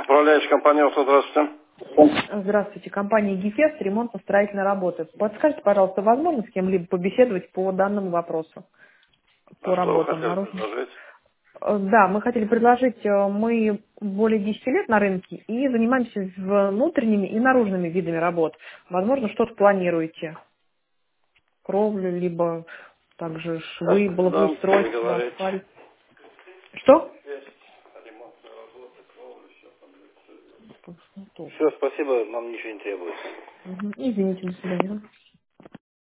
Управляющая компания «Авто», здравствуйте. Здравствуйте, компания «Гефест», ремонтно-строительные работы. Подскажите, пожалуйста, возможно с кем-либо побеседовать по данному вопросу, А по что вы работам хотели наружным? предложить? Да, мы хотели предложить, мы более 10 лет на рынке и занимаемся внутренними и наружными видами работ. Возможно, что-то планируете? Кровлю, либо также Так, швы, да, благоустройство, говорить. асфальт. Что? Все, спасибо, нам ничего не требуется. Извините, до свидания.